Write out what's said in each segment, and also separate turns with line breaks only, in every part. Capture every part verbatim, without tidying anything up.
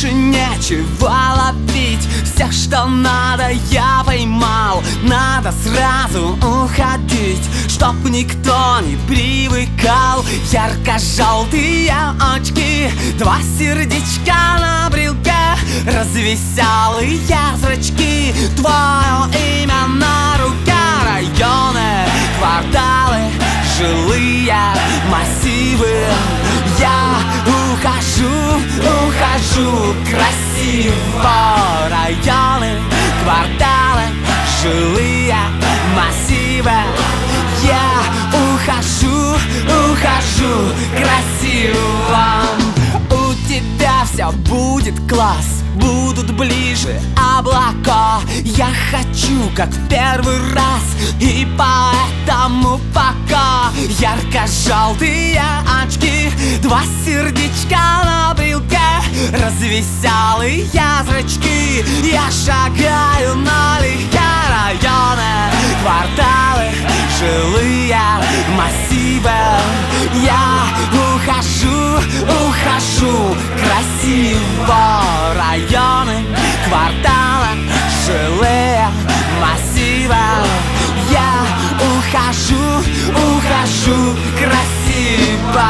больше нечего ловить. Все, что надо, я поймал. Надо сразу уходить, чтоб никто не привыкал. Ярко-желтые очки, два сердечка на брелке, развеселые зрачки, твое имя на руке. Районы, кварталы, жилые массивы. Я ухожу, ухожу красиво. Районы, кварталы, жилые массивы. Я ухожу, ухожу красиво. У тебя все будет класс, будут ближе облака. Я хочу, как в первый раз, и поэтому пока. Ярко-желтые очки, два сердечка на брелке, развеселые зрачки. Я шагаю налегке. Районы, кварталы, жилые массивы. Я ухожу, ухожу красиво. Районы, кварталы, жилые массивы. Я ухожу, ухожу красиво.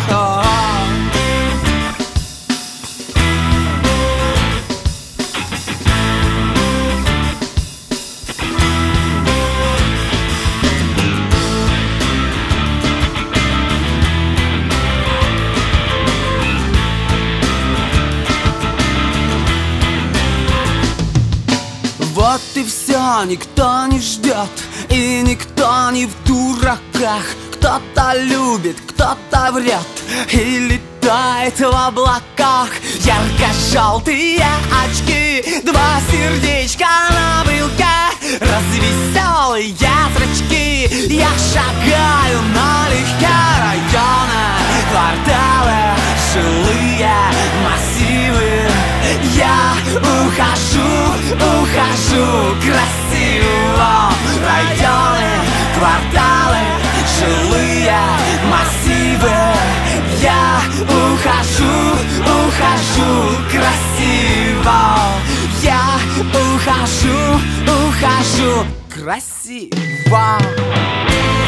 Вот и все, никто не ждет, и никто не в дураках. Кто-то любит, кто-то врет и летает в облаках. Ярко-желтые очки, два сердечка на брелке, развеселые зрачки. Я шагаю налегке. Районы, кварталы, жилые массивы. Я ухожу, ухожу красиво. Районы, кварталы, жилые массивы. Я ухожу, ухожу красиво. Я ухожу, ухожу красиво.